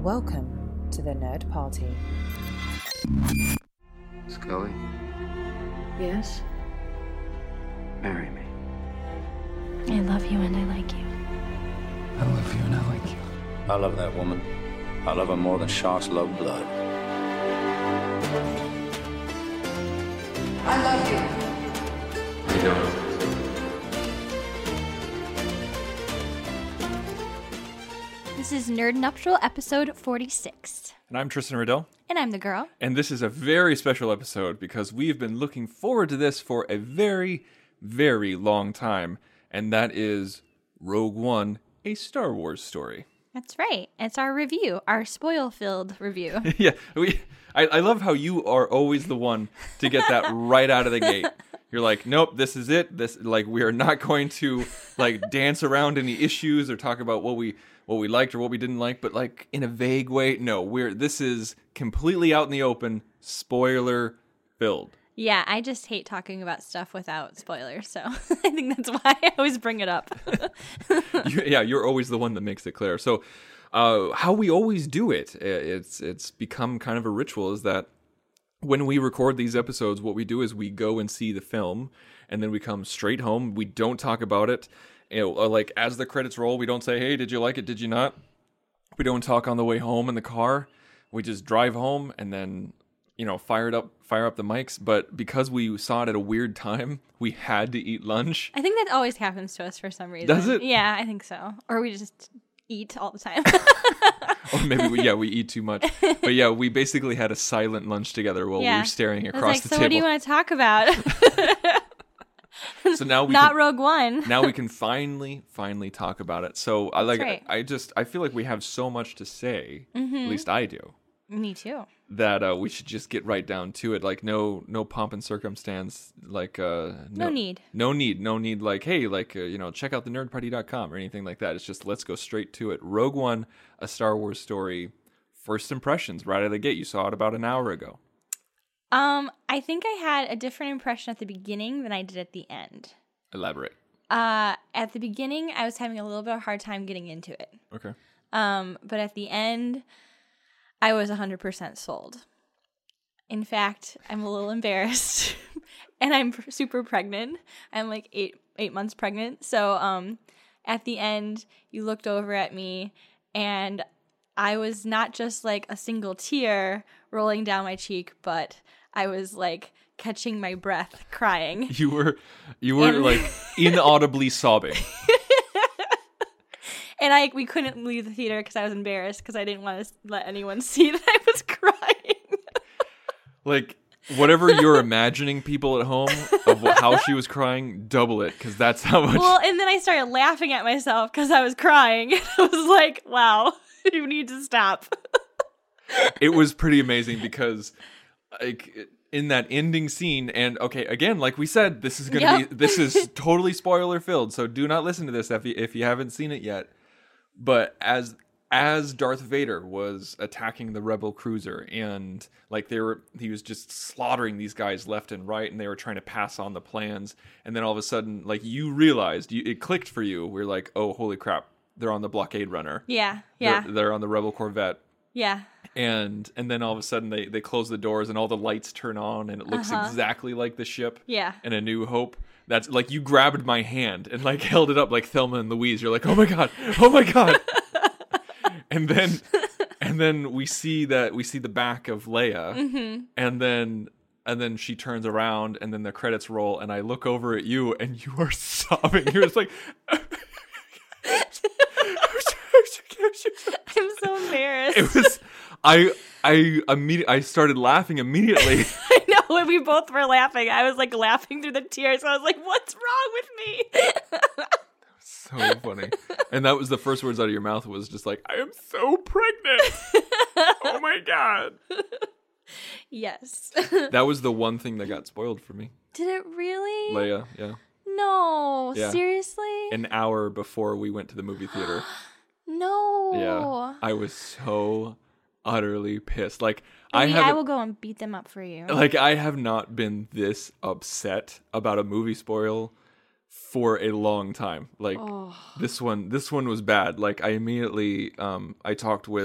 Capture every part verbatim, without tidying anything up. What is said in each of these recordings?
Welcome to the Nerd Party. Scully? Yes? Marry me. I love you and I like you. I love you and I like you. I love that woman. I love her more than sharks love blood. I love you. You don't. This is Nerd Nuptial episode forty-six. And I'm Tristan Riddell. And I'm the girl. And this is a very special episode because we've been looking forward to this for a very, very long time. And that is Rogue One, a Star Wars story. That's right. It's our review, our spoil-filled review. yeah, we. I, I love how you are always the one to get that right out of the gate. You're like, nope, this is it. This like we are not going to like dance around any issues or talk about what we what we liked or what we didn't like, but like in a vague way. No, we're this is completely out in the open, spoiler filled. Yeah, I just hate talking about stuff without spoilers, so I think that's why I always bring it up. you, yeah, you're always the one that makes it clear. So, uh, how we always do it, it's it's become kind of a ritual, is that when we record these episodes, what we do is we go and see the film, and then we come straight home. We don't talk about it. You know, like as the credits roll, we don't say, "Hey, did you like it? Did you not?" We don't talk on the way home in the car. We just drive home and then, you know, fire it up, fire up the mics. But because we saw it at a weird time, we had to eat lunch. I think that always happens to us for some reason. Does it? Yeah, I think so. Or we just eat all the time. Or maybe we, yeah, we eat too much. But yeah, we basically had a silent lunch together while yeah. we were staring I was across like, the so table. what do you want to talk about? So now we not can, Rogue One. now we can finally, finally talk about it. So I like, right. I just, I feel like we have so much to say. Mm-hmm. At least I do. Me too. That uh, we should just get right down to it. Like no, no pomp and circumstance. Like uh, no, no need. No need. No need. Like hey, like uh, you know, check out the nerd party dot com or anything like that. It's just let's go straight to it. Rogue One, a Star Wars story. First impressions right out of the gate. You saw it about an hour ago. Um, I think I had a different impression at the beginning than I did at the end. Elaborate. Uh, at the beginning, I was having a little bit of a hard time getting into it. Okay. Um, but at the end, I was one hundred percent sold. In fact, I'm a little embarrassed, and I'm pr- super pregnant. I'm like eight eight months pregnant. So um, at the end, you looked over at me, and I was not just like a single tear rolling down my cheek, but I was like catching my breath, crying. You were, you were And- like inaudibly sobbing. And I we couldn't leave the theater because I was embarrassed because I didn't want to let anyone see that I was crying. Like whatever you're imagining people at home of what, how she was crying, double it because that's how much. Well, and then I started laughing at myself because I was crying. And I was like, wow, you need to stop. It was pretty amazing because like in that ending scene, and okay, again, like we said, this is gonna Yep. be this is totally spoiler filled, so do not listen to this if you, if you haven't seen it yet. But as as Darth Vader was attacking the Rebel cruiser, and like they were, he was just slaughtering these guys left and right, and they were trying to pass on the plans, and then all of a sudden, like you realized, you, it clicked for you. We're like, oh, holy crap, they're on the blockade runner. Yeah, yeah, They're, they're on the Rebel Corvette. yeah. And and then all of a sudden they, they close the doors and all the lights turn on and it looks Uh-huh. exactly like the ship Yeah. in A New Hope. That's like you grabbed my hand and like held it up like Thelma and Louise. You're like, oh my god, oh my god. and then and then we see that we see the back of Leia, Mm-hmm. and then and then she turns around and then the credits roll and I look over at you and you are sobbing. You're just like. I'm so embarrassed. It was, I, I immediately, I started laughing immediately. I know, and we both were laughing. I was like laughing through the tears. I was like, what's wrong with me? So funny. And that was the first words out of your mouth was just like, I am so pregnant. Oh my God. Yes. That was the one thing that got spoiled for me. Did it really? Leia, yeah. No, Yeah. seriously? An hour before we went to the movie theater. No. Yeah. I was so utterly pissed. Like, I, I mean, have I will go and beat them up for you. Like, I have not been this upset about a movie spoil for a long time. Like, Oh. this one, this one was bad. Like, I immediately, um, I talked with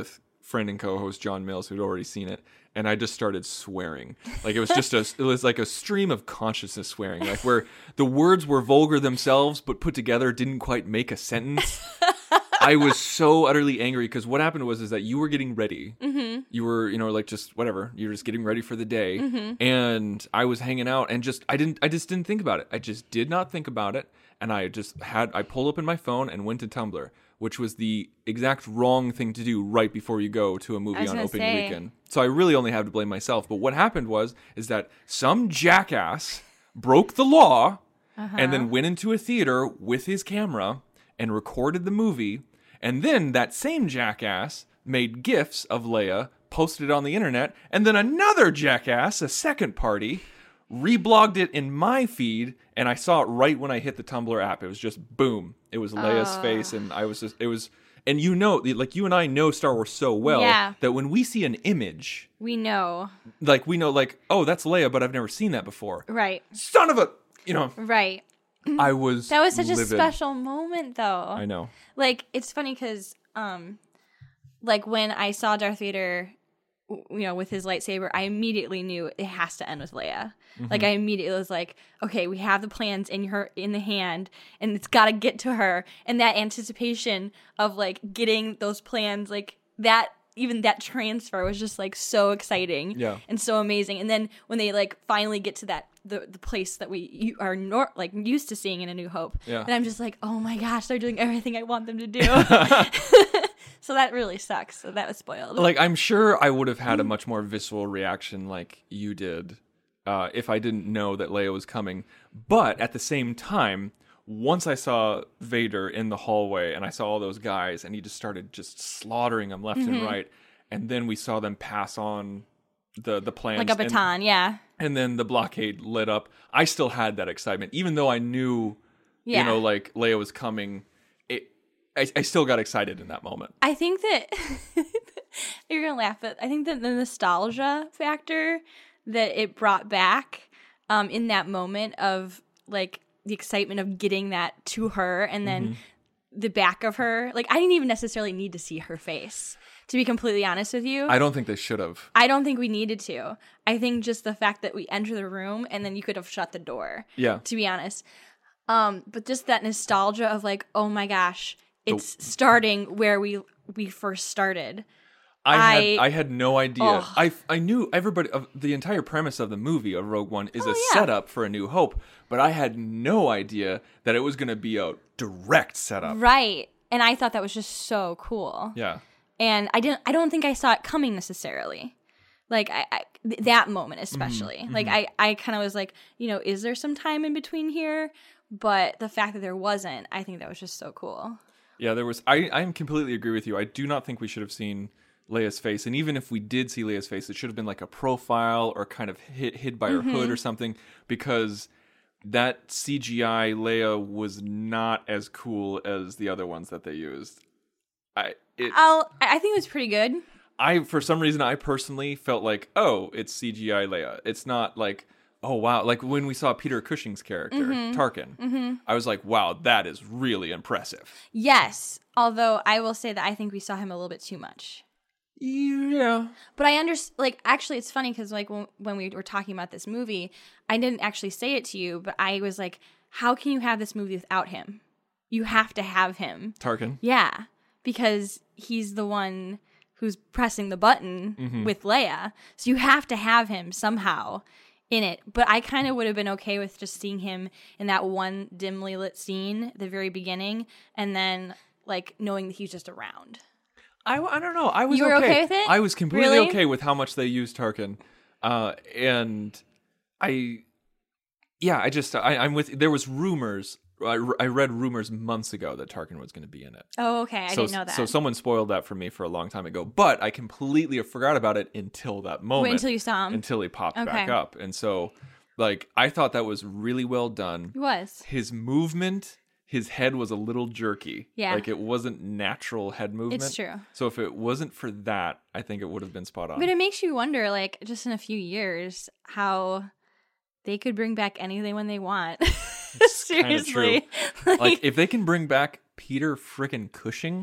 friend and co-host John Mills, who'd already seen it, and I just started swearing. Like it was just a, it was like a stream of consciousness swearing, like where the words were vulgar themselves, but put together didn't quite make a sentence. I was so utterly angry because what happened was is that you were getting ready. Mm-hmm. You were, you know, like just whatever. You were just getting ready for the day, mm-hmm. and I was hanging out, and just I didn't, I just didn't think about it. I just did not think about it, and I just had I pulled open my phone and went to Tumblr, which was the exact wrong thing to do right before you go to a movie on opening say. weekend. So I really only have to blame myself. But what happened was is that some jackass broke the law uh-huh. and then went into a theater with his camera and recorded the movie. And then that same jackass made GIFs of Leia, posted it on the internet, and then another jackass, a second party, reblogged it in my feed, and I saw it right when I hit the Tumblr app. It was just boom. It was Leia's uh. face, and I was just, it was, and you know, like you and I know Star Wars so well yeah. that when we see an image, we know, like we know, like, oh, that's Leia, but I've never seen that before. Right. Son of a, you know. Right. I was That was such livid. a special moment, though. I know. Like, it's funny because, um, like, when I saw Darth Vader, you know, with his lightsaber, I immediately knew it has to end with Leia. Mm-hmm. Like, I immediately was like, okay, we have the plans in her in the hand, and it's got to get to her. And that anticipation of, like, getting those plans, like, that, even that transfer was just, like, so exciting yeah. and so amazing. And then when they, like, finally get to that, the the place that we you are nor- like used to seeing in A New Hope, yeah. and I'm just like, oh my gosh, they're doing everything I want them to do. So that really sucks. So that was spoiled. Like, I'm sure I would have had a much more visceral reaction like you did uh, if I didn't know that Leia was coming. But at the same time, once I saw Vader in the hallway and I saw all those guys and he just started just slaughtering them left mm-hmm. and right, and then we saw them pass on the the plans. Like a baton, and, yeah. And then the blockade lit up. I still had that excitement. Even though I knew, yeah. you know, like Leia was coming, it, I, I still got excited in that moment. I think that, you're going to laugh, but I think that the nostalgia factor that it brought back um, in that moment of, like, the excitement of getting that to her and then mm-hmm. the back of her. Like, I didn't even necessarily need to see her face, to be completely honest with you. I don't think they should have. I don't think we needed to. I think just the fact that we enter the room and then you could have shut the door. Yeah. To be honest. Um, but just that nostalgia of like, oh my gosh, it's the- starting where we we first started. I, I had I had no idea. Oh. I I knew everybody of the entire premise of the movie of Rogue One is oh, a yeah. setup for A New Hope, but I had no idea that it was going to be a direct setup. Right. And I thought that was just so cool. Yeah. And I didn't I don't think I saw it coming necessarily. Like I, I th- that moment especially. Mm-hmm. Like I I kind of was like, you know, is there some time in between here? But the fact that there wasn't, I think that was just so cool. Yeah, there was I I completely agree with you. I do not think we should have seen Leia's face, and even if we did see Leia's face, it should have been like a profile or kind of hid, hid by her mm-hmm. hood or something, because that C G I Leia was not as cool as the other ones that they used. I it, I'll, I think it was pretty good. I for some reason I personally felt like, oh, it's C G I Leia. It's not like, oh wow, like when we saw Peter Cushing's character mm-hmm. Tarkin, mm-hmm. I was like, wow, that is really impressive. Yes, although I will say that I think we saw him a little bit too much. Yeah. But I understand, like, actually, it's funny because, like, when, when we were talking about this movie, I didn't actually say it to you, but I was like, how can you have this movie without him? You have to have him. Tarkin? Yeah, because he's the one who's pressing the button mm-hmm. with Leia. So you have to have him somehow in it. But I kind of would have been okay with just seeing him in that one dimly lit scene at the very beginning and then, like, knowing that he's just around. I, I don't know. I was you were okay. okay with it? I was completely really? okay with how much they used Tarkin, uh, and I, yeah, I just I, I'm with. There was rumors. I, I read rumors months ago that Tarkin was going to be in it. Oh, okay. I so, didn't know that. So someone spoiled that for me for a long time ago, but I completely forgot about it until that moment. Wait until you saw him. Until he popped okay. back up, and so like I thought that was really well done. It was. His movement. His head was a little jerky. Yeah. Like, it wasn't natural head movement. It's true. So if it wasn't for that, I think it would have been spot on. But it makes you wonder, like, just in a few years, how they could bring back anything when they want. Seriously. Like, like, if they can bring back Peter frickin' Cushing,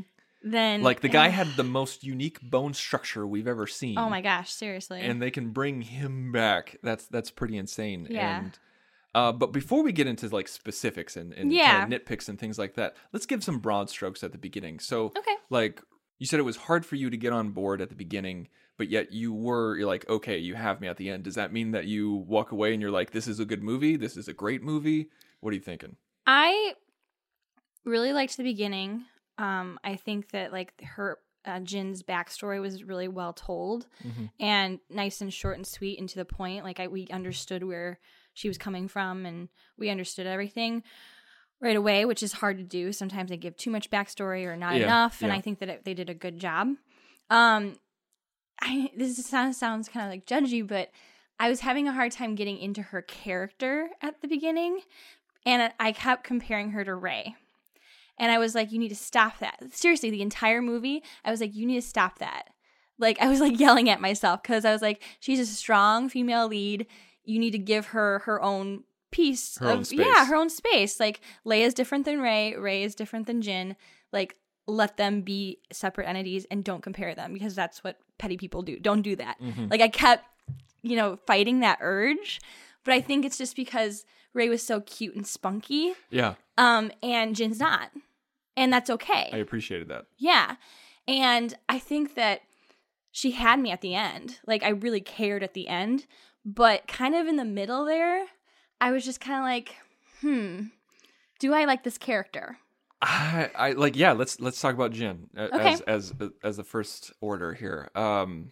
then Like the guy had the most unique bone structure we've ever seen. Oh my gosh, seriously. And they can bring him back. That's that's pretty insane. Yeah. And uh, but before we get into like specifics and, and Yeah. kind of nitpicks and things like that, let's give some broad strokes at the beginning. So Okay. like you said, it was hard for you to get on board at the beginning, but yet you were you're like, okay, you have me at the end. Does that mean that you walk away and you're like, this is a good movie? This is a great movie? What are you thinking? I really liked the beginning. Um, I think that like her uh, Jin's backstory was really well told Mhm. and nice and short and sweet and to the point. Like I, we understood where she was coming from and we understood everything right away, which is hard to do. Sometimes they give too much backstory or not Yeah, enough, and yeah. I think that it, they did a good job. Um, I this sounds sounds kind of like judgy, but I was having a hard time getting into her character at the beginning, and I kept comparing her to Rey. And I was like, you need to stop that. Seriously, the entire movie, I was like, you need to stop that. Like, I was like yelling at myself because I was like, she's a strong female lead. You need to give her her own piece. Her of, own space. Yeah, her own space. Like, Leia's different than Rey. Rey is different than Jin. Like, let them be separate entities and don't compare them because that's what petty people do. Don't do that. Mhm. Like, I kept, you know, fighting that urge. But I think it's just because Rey was so cute and spunky. Yeah, Um, and Jin's not. And that's okay. I appreciated that. Yeah. And I think that she had me at the end. Like, I really cared at the end. But kind of in the middle there, I was just kind of like, hmm, do I like this character? I, I like yeah. Let's let's talk about Jin a- Okay. as as as the first order here. Um,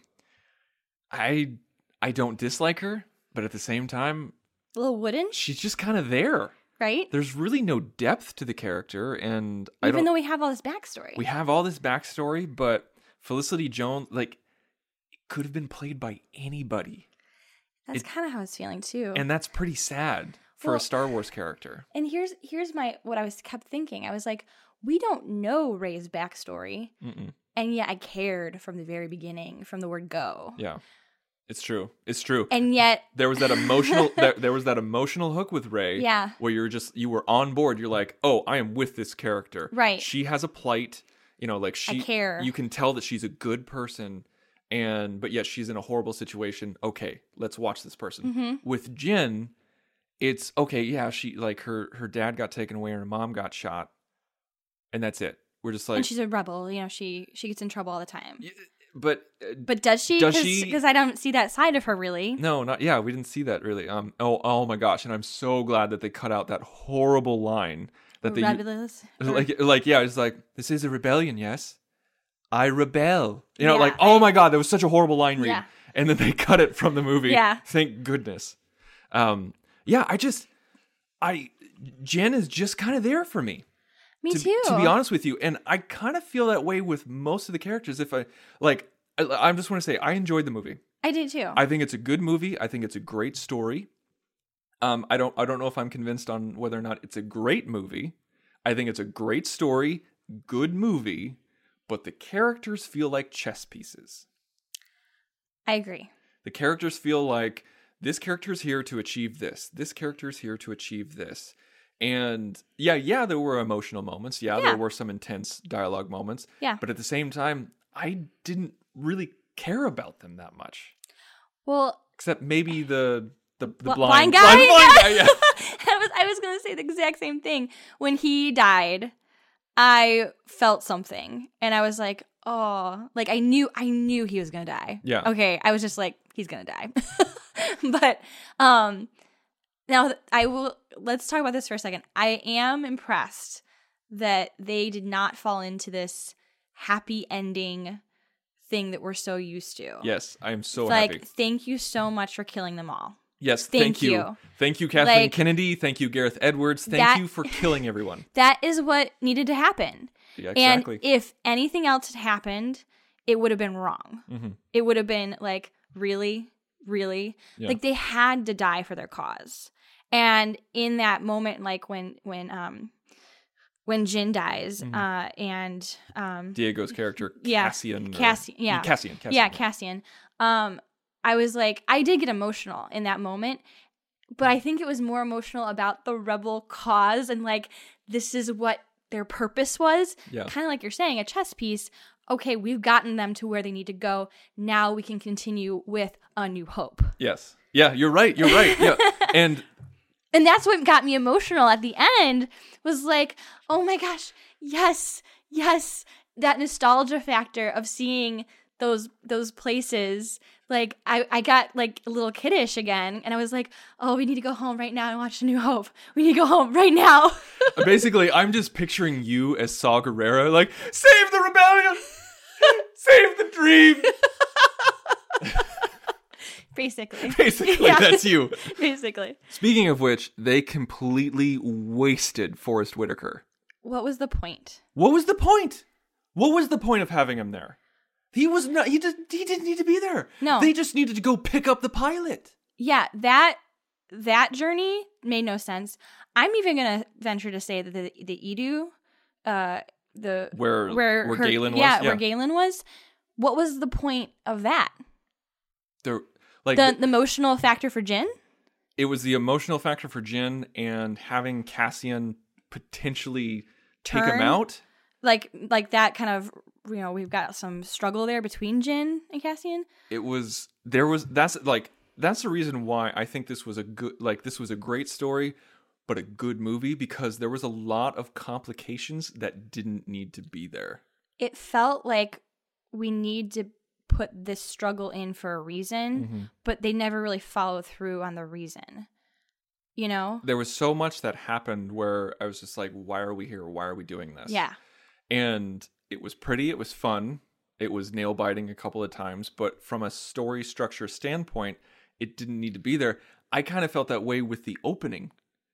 I I don't dislike her, but at the same time, A little wooden, she's just kind of there. right? There's really no depth to the character, and I Even don't. though we have all this backstory. We have all this backstory, but Felicity Jones, like, it could have been played by anybody, That's it- kind of how I was feeling too. and that's pretty sad for Well- a Star Wars character. And here's here's my what I was kept thinking. I was like, we don't know Rey's backstory, Mm-mm. and yet I cared from the very beginning, from the word go. Yeah, it's true. It's true. And yet, There was that emotional. there, there was that emotional hook with Rey. Yeah. Where you're just you were on board. You're like, oh, I am with this character. Right. She has a plight. You know, like she. care. You can tell that she's a good person, and but yet she's in a horrible situation. Okay, let's watch this person. Mm-hmm. With Jin, it's okay. Yeah, she like her her dad got taken away and her mom got shot, and that's it. We're just like, and she's a rebel. You know, she she gets in trouble all the time. Y- but uh, But does she? Does Cause, she- Because I don't see that side of her really. no, not yeah. We didn't see that really. Um. Oh, oh my gosh! And I'm so glad that they cut out that horrible line that they Rebellious. like like yeah. It's like this is a rebellion. Yes, I rebel. You know, Yeah, like oh my god, that was such a horrible line read. Yeah. And then they cut it from the movie. Yeah. Thank goodness. Um. Yeah. I just I Jen is just kind of there for me. Me to, too. To be honest with you, and I kind of feel that way with most of the characters. If I like, I, I just want to say I enjoyed the movie. I did too. I think it's a good movie. I think it's a great story. Um, I don't, I don't know if I'm convinced on whether or not it's a great movie. I think it's a great story, good movie, but the characters feel like chess pieces. I agree. The characters feel like this character's here to achieve this. This character's here to achieve this. And yeah, yeah, there were emotional moments. Yeah, Yeah. there were some intense dialogue moments. Yeah. But at the same time, I didn't really care about them that much. Well, Except maybe the the, the Bl- blind, blind guy? blind, blind guy, yeah. I was I was gonna say the exact same thing. When he died, I felt something, and I was like, oh, like I knew I knew he was gonna die. Yeah. Okay, I was just like, he's gonna die. But um, now I will. Let's talk about this for a second. I am impressed that they did not fall into this happy ending thing that we're so used to. Yes, I am so It's happy. like, thank you so much for killing them all. Yes, thank thank, you. you. Thank you, Kathleen Like- Kennedy. Thank you, Gareth Edwards. Thank That- you for killing everyone. That is what needed to happen. Yeah, exactly. And if anything else had happened, it would have been wrong. Mhm. It would have been like, really? Really? Yeah. Like they had to die for their cause. And in that moment, like when when um when Jin dies, Mhm. uh and um Diego's character, yeah, Cassian. or- Cassi- yeah. Cassian. Cassian. yeah, Cassian. Um, I was like, I did get emotional in that moment, but I think it was more emotional about the rebel cause and like, this is what their purpose was. Yeah. Kind of like you're saying, a chess piece. Okay, we've gotten them to where they need to go. Now we can continue with A New Hope. Yes. Yeah, you're right. You're right. Yeah. And And that's what got me emotional at the end, was like, oh my gosh, yes, yes. That nostalgia factor of seeing those those places. Like, I, I got, like, a little kiddish again. And I was like, oh, we need to go home right now and watch A New Hope. We need to go home right now. basically, I'm just picturing you as Saw Gerrera, like, save the rebellion! Save the dream! Basically. Basically, Yeah. that's you. Basically. Speaking of which, they completely wasted Forrest Whitaker. What was the point? What was the point? What was the point of having him there? He was not. He did. He didn't need to be there. No. They just needed to go pick up the pilot. Yeah, that that journey made no sense. I'm even gonna venture to say that the the Edu, uh, the Where where where her- Galen was. yeah, where Galen was. What was the point of that? There, like The, the- the emotional factor for Jin? it was the emotional factor for Jin and having Cassian potentially take him Turn? out. Like like that kind of, you know, we've got some struggle there between Jin and Cassian. It was there was that's like that's the reason why I think this was a good like this was a great story, but a good movie, because there was a lot of complications that didn't need to be there. It felt like we need to put this struggle in for a reason, Mm-hmm. but they never really follow through on the reason. You know? There was so much that happened where I was just like, why are we here? Why are we doing this? Yeah. And it was pretty, it was fun, it was nail biting a couple of times, but from a story structure standpoint, it didn't need to be there. I kind of felt that way with the opening.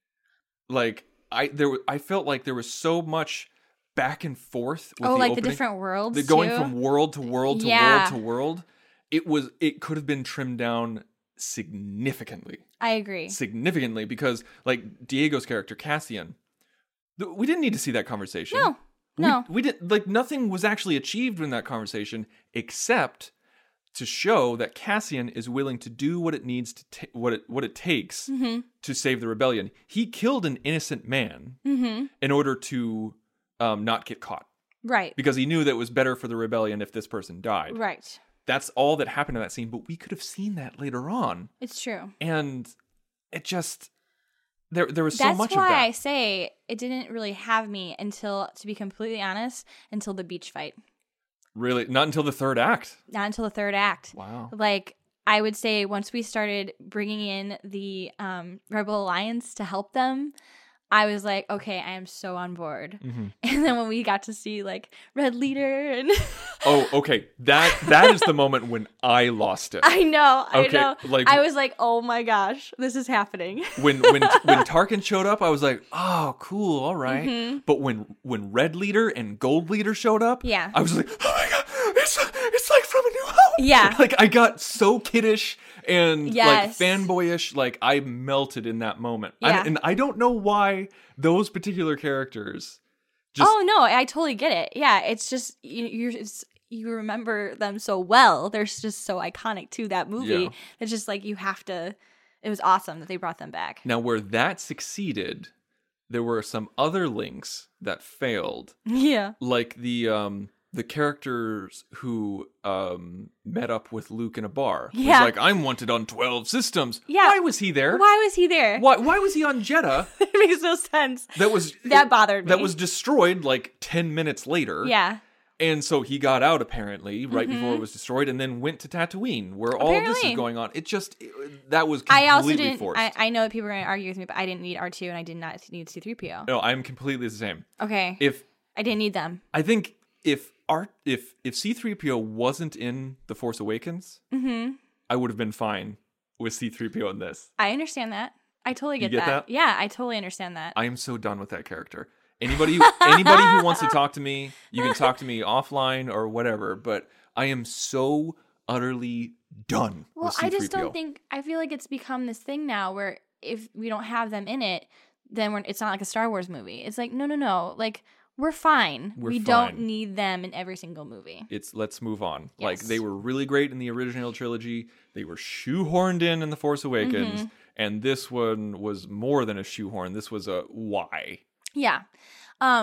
Like I there wa- I felt like there was so much back and forth with Oh, the like opening. the different worlds The going too? from world to world to Yeah. world to world. It was it could have been trimmed down significantly. I agree. Significantly, because like Diego's character Cassian, th- we didn't need to see that conversation. No. We- No. we, didn't like nothing was actually achieved in that conversation except to show that Cassian is willing to do what it needs to ta- what it what it takes Mm-hmm. to save the rebellion. He killed an innocent man Mm-hmm. in order to um, not get caught, Right. because he knew that it was better for the rebellion if this person died. Right. That's all that happened in that scene, but we could have seen that later on, It's true. and it just there there was That's so much why of that. I say it didn't really have me until, to be completely honest, until the beach fight. Really, not until the third act. Not until the third act. Wow. Like, I would say once we started bringing in the um, Rebel Alliance to help them, I was like, okay, I am so on board. Mm-hmm. And then when we got to see like Red Leader and Oh, okay. That that is the moment when I lost it. I know, I Okay, know. like- I was like, oh my gosh, this is happening. When when when Tarkin showed up, I was like, "Oh, cool, all right." Mm-hmm. But when when Red Leader and Gold Leader showed up, Yeah. I was like, "Oh my god, it's it's like from A New Hope." Yeah. Like I got so kiddish and Yes. like fanboyish, like I melted in that moment. Yeah. I, and I don't know why those particular characters just Oh no, I totally get it. Yeah, it's just you you're it's, you remember them so well. They're just so iconic to that movie. Yeah. It's just like you have to. It was awesome that they brought them back. Now where that succeeded, there were some other links that failed. Yeah. Like the um the characters who um met up with Luke in a bar. Yeah. Was like, I'm wanted on twelve systems. Yeah. Why was he there? Why was he there? Why why was he on Jeddah It makes no sense. that was That bothered me. that was destroyed like ten minutes later? Yeah. And so he got out apparently right before it was destroyed, and then went to Tatooine where all of this Apparently. is going on. It just it- that was completely I also didn't. forced. I, I know that people are going to argue with me, but I didn't need R two and I did not need C three P O. no, I'm completely the same. Okay. If I didn't need them. I think if art if if C three P O wasn't in The Force Awakens, Mm-hmm. I would have been fine with C three P O in this. I understand that. I totally You get, get that. that? Yeah, I totally understand that. I am so done with that character. Anybody anybody who wants to talk to me, you can talk to me offline or whatever, but I am so utterly done Well, with I C three P O. just don't think. I feel like it's become this thing now where if we don't have them in it, then we're, it's not like a Star Wars movie. It's like no, no, no. Like we're fine. We're we don't fine. need them in every single movie. It's let's move on. Like Yes. they were really great in the original trilogy. They were shoehorned in in The Force Awakens, Mm-hmm. and this one was more than a shoehorn. This was a why. Yeah. Um.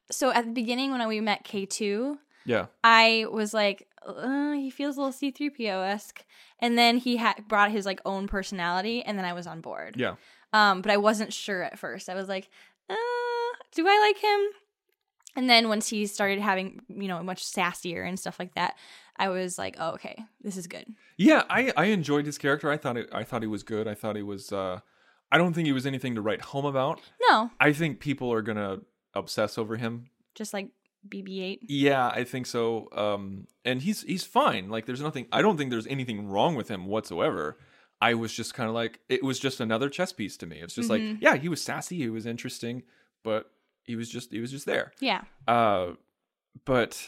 so at the beginning when we met K two, Yeah. I was like, uh, he feels a little C three P O-esque. And then he had brought his like own personality, and then I was on board. Yeah. Um, but I wasn't sure at first. I was like, uh, do I like him? And then once he started having, you know, much sassier and stuff like that, I was like, oh, okay, this is good. Yeah, I, I enjoyed his character. I thought it, I thought he was good. I thought he was. Uh, I don't think he was anything to write home about. No, I think people are gonna obsess over him. just like B B eight. Yeah, I think so. Um, and he's he's fine. Like, there's nothing. I don't think there's anything wrong with him whatsoever. I was just kind of like, it was just another chess piece to me. It's just Mm-hmm. like, yeah, he was sassy, he was interesting, but he was just he was just there. Yeah. Uh, but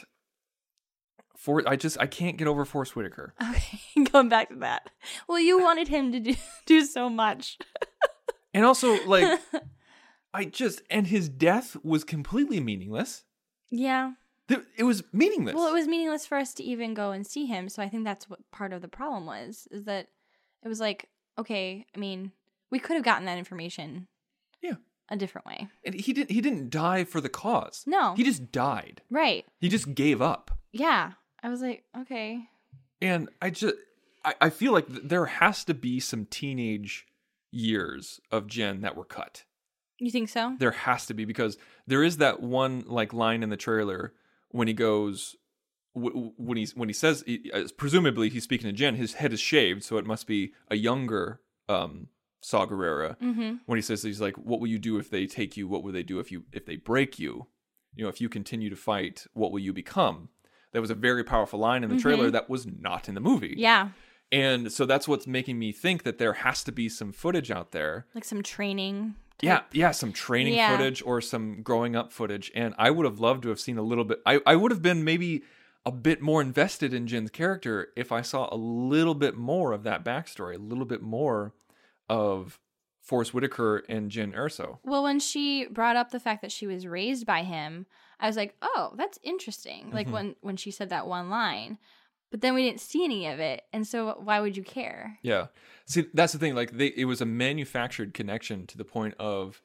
for I just I can't get over Forrest Whitaker. Okay, going back to that. Well, you wanted him to do, do so much. And also, like, I just and his death was completely meaningless. Yeah. Th- It was meaningless. Well, it was meaningless for us to even go and see him. So I think that's what part of the problem was, is that it was like, okay, I mean, we could have gotten that information Yeah. a different way. And he didn't. He didn't die for the cause. No. He just died. Right. He just gave up. Yeah. I was like, okay. And I just, I, I feel like th- there has to be some teenage years of Jen that were cut. You think so? There has to be, because there is that one like line in the trailer when he goes, w- when he's when he says, he, uh, presumably he's speaking to Jen. His head is shaved, so it must be a younger um, Saw Gerrera. Mm-hmm. When he says, he's like, "What will you do if they take you? What will they do if you if they break you? You know, if you continue to fight, what will you become?" That was a very powerful line in the trailer Mm-hmm. that was not in the movie. Yeah. And so that's what's making me think that there has to be some footage out there. Like some training. Yeah, yeah, some training Yeah. footage or some growing up footage. And I would have loved to have seen a little bit. I, I would have been maybe a bit more invested in Jen's character if I saw a little bit more of that backstory, a little bit more of Forrest Whitaker and Jen Erso. Well, when she brought up the fact that she was raised by him, I was like, oh, that's interesting. Like Mm-hmm. when, when she said that one line. But then we didn't see any of it. And so why would you care? Yeah. See, that's the thing. Like, they, it was a manufactured connection to the point of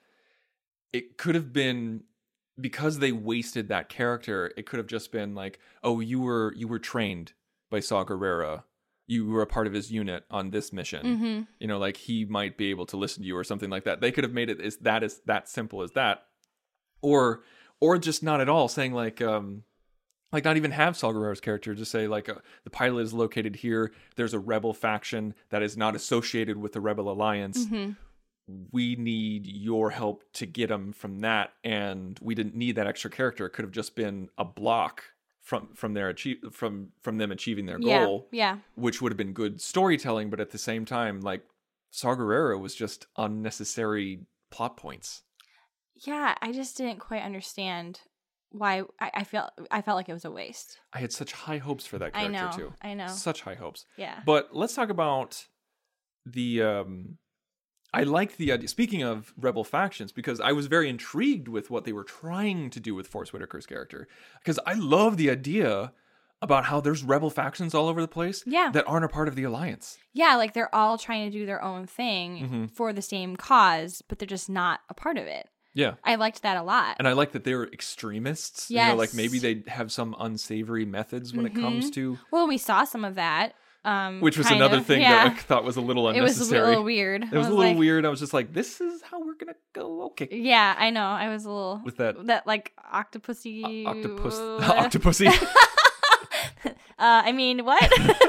it could have been, because they wasted that character, it could have just been like, oh, you were you were trained by Saw Gerrera. You were a part of his unit on this mission. Mm-hmm. You know, like he might be able to listen to you or something like that. They could have made it as that is that simple as that. Or or just not at all, saying like um like not even have Saw Gerrera's character, just say like uh, the pilot is located here. There's a rebel faction that is not associated with the Rebel Alliance. Mm-hmm. We need your help to get them from that, and we didn't need that extra character. It could have just been a block from from their achieve from from them achieving their Yeah. goal, Yeah. which would have been good storytelling. But at the same time, like Saw Gerrera was just unnecessary plot points. Yeah. I just didn't quite understand why I, I felt I felt like it was a waste. I had such high hopes for that I character know. too. I know. Such high hopes. Yeah. But let's talk about the. Um, I like the idea. Speaking of rebel factions, because I was very intrigued with what they were trying to do with Forrest Whitaker's character. Because I love the idea about how there's rebel factions all over the place Yeah. that aren't a part of the alliance. Yeah, like they're all trying to do their own thing Mm-hmm. for the same cause, but they're just not a part of it. Yeah. I liked that a lot. And I like that they're extremists. You know, like Yes. maybe they have some unsavory methods when it comes to. Well, we saw some of that. Um, Which was kind another of, thing yeah. that I thought was a little It was a unnecessary. little weird. It was, I a little like, weird. I was just like, this is how we're going to go. Okay. Yeah, I know. I was a little With that- that like octopusy O- octopus, uh, octopusy. uh, I mean, what?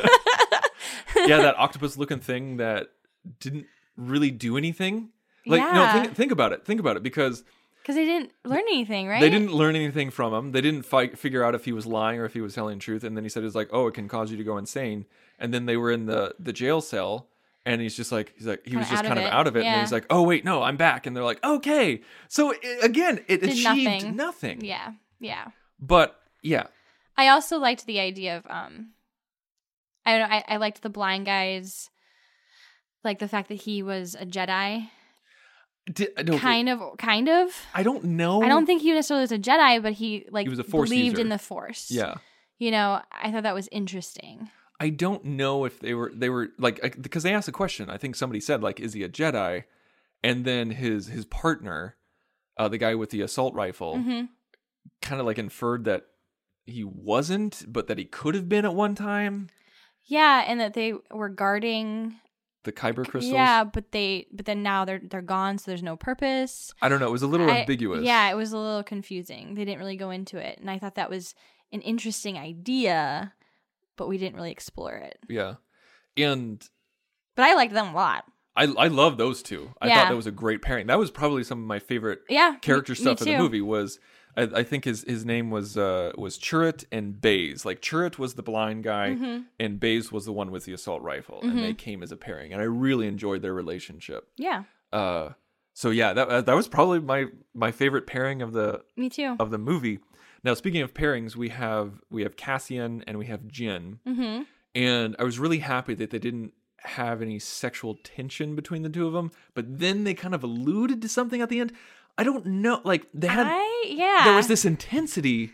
Yeah, that octopus-looking thing that didn't really do anything. Like, no, Yeah. think, think about it. Think about it, because Because they didn't learn anything, right? they didn't learn anything from him. They didn't fight, figure out if he was lying or if he was telling the truth. And then he said, "It's like, oh, it can cause you to go insane." And then they were in the the jail cell, and he's just like, he's like, he was Kinda just out kind of of it. out of it. And then Yeah. he's like, "Oh wait, no, I'm back." And they're like, "Okay." So it, again, it Did achieved nothing. nothing. Yeah, yeah. But yeah, I also liked the idea of um, I don't know. I, I liked the blind guys, like the fact that he was a Jedi. Did, no, Kind of, kind of. I don't know. I don't think he necessarily was a Jedi, but he like He was a Force believed user. in the Force. Yeah. You know, I thought that was interesting. I don't know if they were they were like I- because they asked a question. I think somebody said like, "Is he a Jedi?" And then his his partner, uh, the guy with the assault rifle, Mm-hmm. kind of like inferred that he wasn't, but that he could have been at one time. Yeah, and that they were guarding The Kyber crystals. Yeah, but they but then now they're they're gone, so there's no purpose. I don't know. It was a little I- ambiguous. Yeah, it was a little confusing. They didn't really go into it, and I thought that was an interesting idea, but we didn't really explore it. Yeah. And But I liked them a lot. I I love those two. I Yeah. thought that was a great pairing. That was probably some of my favorite Yeah, character me- stuff me in the too. movie was I, I think his his name was uh was Chirrut and Baze. Like Chirrut was the blind guy Mm-hmm. and Baze was the one with the assault rifle, and they came as a pairing, and I really enjoyed their relationship. Yeah, Uh so yeah, that that was probably my my favorite pairing of the me too. of the movie. Now, speaking of pairings, we have we have Cassian and we have Jin. Mm-hmm. And I was really happy that they didn't have any sexual tension between the two of them. But then they kind of alluded to something at the end. I don't know. Like, they had, I yeah. there was this intensity,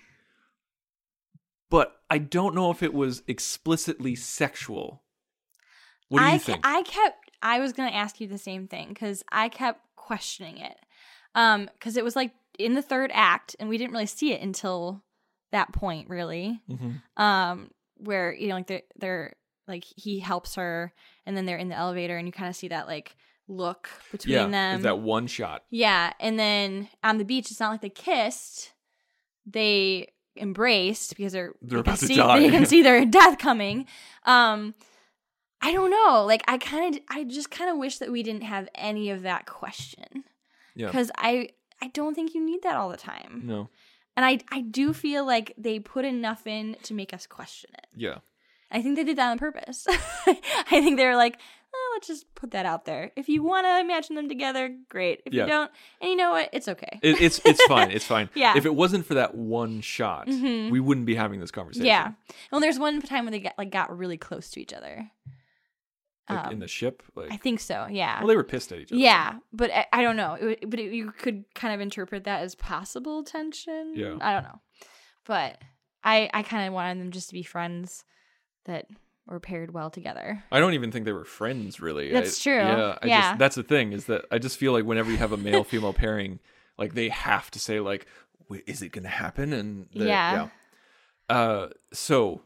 but I don't know if it was explicitly sexual. What do I you ke- think? I kept. I was gonna ask you the same thing because I kept questioning it. Um, because it was like in the third act, and we didn't really see it until that point, really. Mhm. Um, where you know, like they're they're like he helps her, and then they're in the elevator, and you kind of see that like look between yeah, them. is that one shot. Yeah, and then on the beach, it's not like they kissed; they embraced because they're They're they can about to see, die. They can see their death coming. Um, I don't know. Like I kind of, I just kind of wish that we didn't have any of that question Yeah. because I, I don't think you need that all the time. No. And I, I do feel like they put enough in to make us question it. Yeah. I think they did that on purpose. I think they were like, oh, let's just put that out there. If you want to imagine them together, great. If Yeah. you don't, and you know what, it's okay. It, it's it's fine. It's fine. Yeah. If it wasn't for that one shot, Mhm. we wouldn't be having this conversation. Yeah. Well, there's one time when they got like got really close to each other. Like Um, in the ship. Like, I think so. Yeah. well, they were pissed at each other. Yeah, but I, I don't know. It, would- but it, you could kind of interpret that as possible tension. Yeah. I don't know, but I I kind of wanted them just to be friends that were paired well together. I don't even think they were friends, really. That's I- true. Yeah, I Yeah. Just, that's the thing is that I just feel like whenever you have a male female pairing, like they have to say like, "Wait, is it going to happen?" And the, Yeah. yeah. Uh, so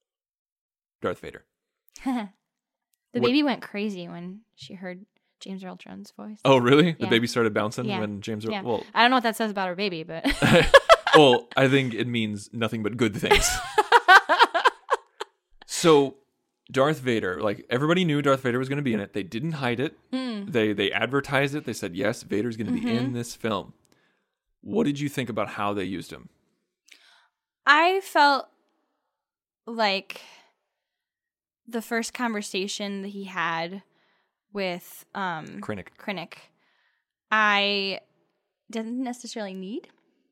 Darth Vader. The What- baby went crazy when she heard James Earl Jones' voice. Oh, really? The Yeah. baby started bouncing Yeah. when James. Yeah. Well, I don't know what that says about her baby, but well, I think it means nothing but good things. So, Darth Vader, like everybody knew Darth Vader was going to be in it. They didn't hide it. Mm. They they advertised it. They said, yes, Vader's going to be Mm-hmm. in this film. What did you think about how they used him? I felt like the first conversation that he had with um Krennic. Krennic, I didn't necessarily need.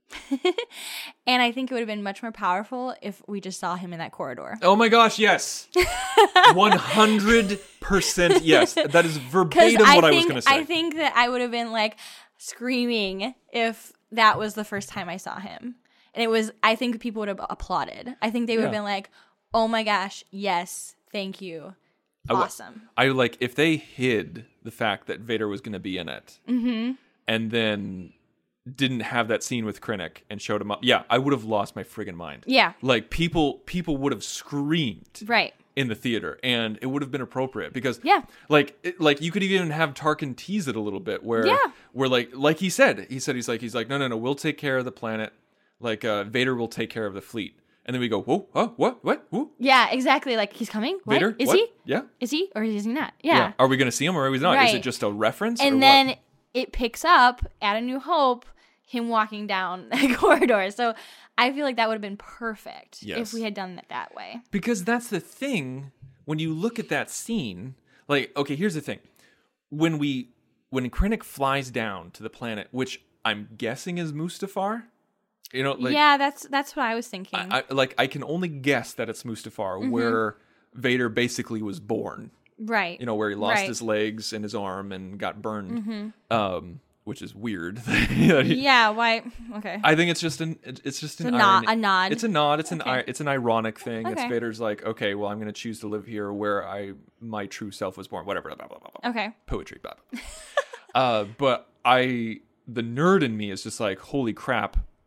And I think it would have been much more powerful if we just saw him in that corridor. Oh my gosh, yes. one hundred percent yes. That is verbatim I what I think, was going to say. I think that I would have been like screaming if that was the first time I saw him. And it was, I think people would have applauded. I think they would have Yeah. been like, oh my gosh, yes, thank you. I w- Awesome. I like if they hid the fact that Vader was going to be in it Mm-hmm. and then didn't have that scene with Krennic and showed him up. Yeah, I would have lost my friggin' mind. Yeah, Like people people would have screamed right. in the theater and it would have been appropriate because Yeah. like it, like you could even have Tarkin tease it a little bit where Yeah. where like like he said he said he's like he's like no no no we'll take care of the planet, like uh Vader will take care of the fleet, and then we go whoa huh, what what who Yeah, exactly. Like, he's coming? What? Vader Is what? he? yeah Is he? Or is he not? Yeah. are we gonna see him or are we not? Is Right. it just a reference or And what? then it picks up at A New Hope, him walking down the corridor. So I feel like that would have been perfect Yes. if we had done it that way. Because that's the thing, when you look at that scene, like, okay, here's the thing. When we, when Krennic flies down to the planet, which I'm guessing is Mustafar, you know, like, yeah, that's that's what I was thinking. I, I, like, I can only guess that it's Mustafar, Mm-hmm. where Vader basically was born, right. you know, where he lost Right. Mm-hmm. his legs and his arm and got burned, um, which is weird. That he- Yeah, why? Okay. I think it's just an it's just an a nod- irony. a nod. It's a nod. It's an Okay. ir- it's an ironic thing. It's Okay. Vader's like, okay, well, I'm going to choose to live here where I my true self was born. Whatever. Blah blah blah. blah. Okay. Poetry. Blah blah. uh, but I the nerd in me is just like, holy crap!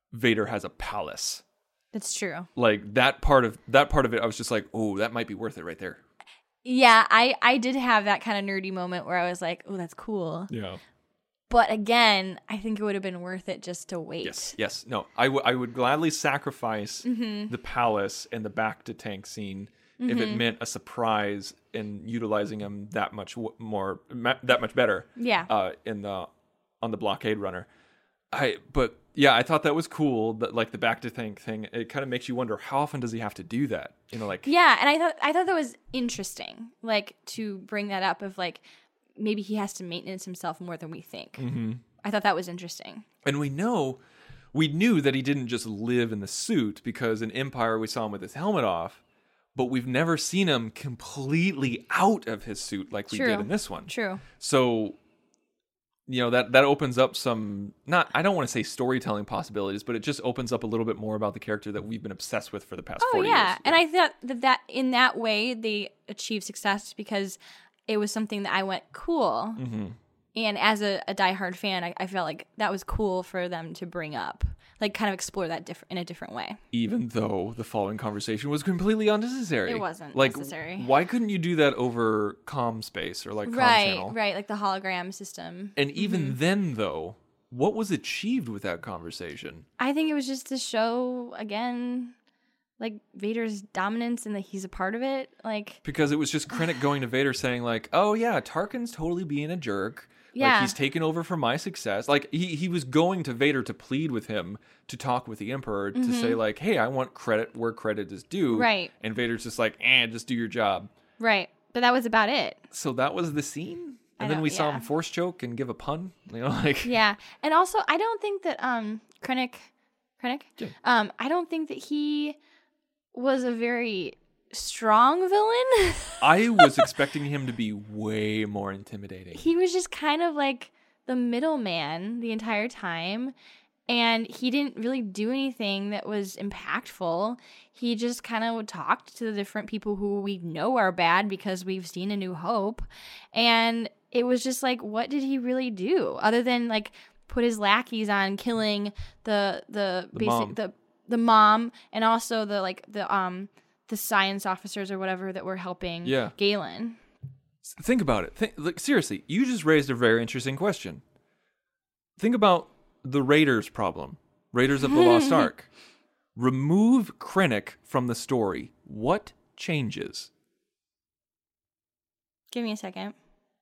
Vader has a palace. That's true. Like that part of that part of it, I was just like, oh, that might be worth it right there. Yeah, I, I did have that kind of nerdy moment where I was like, oh, that's cool. Yeah. But again, I think it would have been worth it just to wait. Yes, yes. No, I, w- I would gladly sacrifice Mm-hmm. the palace and the back to tank scene if Mm-hmm. it meant a surprise in utilizing him that much w- more, ma- that much better. Yeah. Uh, in the on the blockade runner, I but yeah, I thought that was cool. That like the back to tank thing, it kind of makes you wonder how often does he have to do that? You know, like Yeah, and I thought I thought that was interesting, like to bring that up of like maybe he has to maintenance himself more than we think. Mm-hmm. I thought that was interesting. And we know, we knew that he didn't just live in the suit because in Empire we saw him with his helmet off, but we've never seen him completely out of his suit like we True. did in this one. True. So, you know, that, that opens up some, not, I don't want to say storytelling possibilities, but it just opens up a little bit more about the character that we've been obsessed with for the past Oh four yeah, years. and I thought that, that in that way they achieved success because it was something that I went cool. Mm-hmm. And as a, a diehard fan, I, I felt like that was cool for them to bring up, like kind of explore that diff- in a different way. Even though the following conversation was completely unnecessary. It wasn't like, necessary. Why couldn't you do that over comm space or like comm Right, channel? right, like the hologram system. And even Mm-hmm. then, though, what was achieved with that conversation? I think it was just to show again, like Vader's dominance and that he's a part of it. Like, Because it was just Krennic going to Vader saying like, "Oh yeah, Tarkin's totally being a jerk. Yeah. Like he's taken over for my success." Like he he was going to Vader to plead with him to talk with the Emperor to say like, "Hey, I want credit where credit is due." Mm-hmm. Right. And Vader's just like, "Eh, just do your job." right, but that was about it. So that was the scene. I And then know, we saw yeah. him force choke and give a pun. You know, like Yeah, and also I don't think that um Krennic, Krennic, Yeah. um I don't think that he was a very strong villain. I was expecting him to be way more intimidating. He was just kind of like the middleman the entire time, and he didn't really do anything that was impactful. He just kind of talked to the different people who we know are bad because we've seen A New Hope, and it was just like, what did he really do other than like put his lackeys on killing the the, The basic mom. the the mom and also the like the um the science officers or whatever that were helping Yeah. Galen. Think about it. Think, like, seriously, you just raised a very interesting question. Think about the Raiders problem. Raiders of the Lost Ark. Remove Krennic from the story. What changes? Give me a second.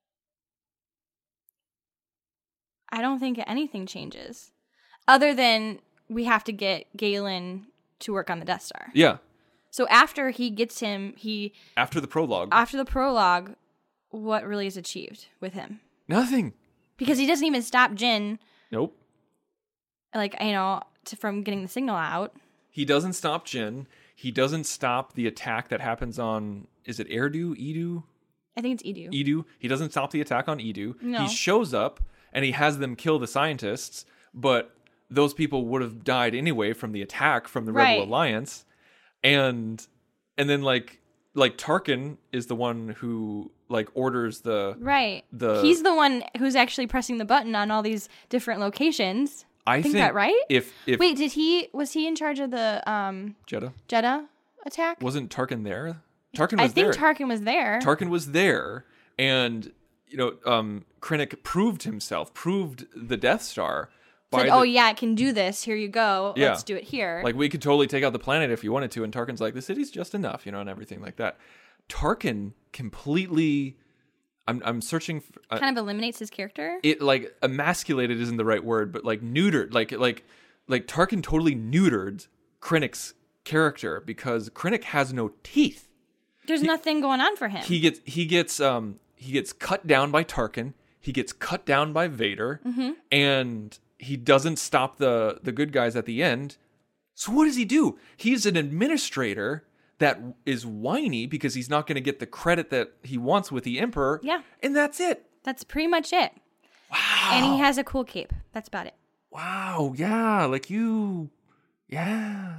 I don't think anything changes. Other than we have to get Galen to work on the Death Star. Yeah. So after he gets him, he After the prologue. after the prologue, what really is achieved with him? Nothing. Because he doesn't even stop Jin, Nope. like, you know, to, from getting the signal out. He doesn't stop Jin. He doesn't stop the attack that happens on, is it Erdu? Edu? I think it's Edu. Edu. He doesn't stop the attack on Edu. No. He shows up and he has them kill the scientists, but those people would have died anyway from the attack from the Right. Rebel Alliance. And and then like like Tarkin is the one who like orders the Right. The- He's the one who's actually pressing the button on all these different locations. I think think that right? If if Wait, did he was he in charge of the um Jeddah Jeddah attack? wasn't Tarkin there? Tarkin was I think there. Tarkin was there. Tarkin was there, and you know, um, Krennic proved himself, proved the Death Star. By Said, the, "Oh yeah, it can do this. Here you go. Yeah. Let's do it here." Like we could totally take out the planet if you wanted to, and Tarkin's like, the city's just enough, you know, and everything like that. Tarkin completely. I'm I'm searching for uh, kind of eliminates his character. it. Like emasculated isn't the right word, but like neutered, like like like Tarkin totally neutered Krennic's character because Krennic has no teeth. There's nothing going on for him. He gets he gets um he gets cut down by Tarkin. He gets cut down by Vader, Mm-hmm. and he doesn't stop the the good guys at the end. So what does he do? He's an administrator that is whiny because he's not going to get the credit that he wants with the Emperor. Yeah. And that's it. That's pretty much it. Wow. And he has a cool cape. That's about it. Wow. Yeah. Like you. Yeah.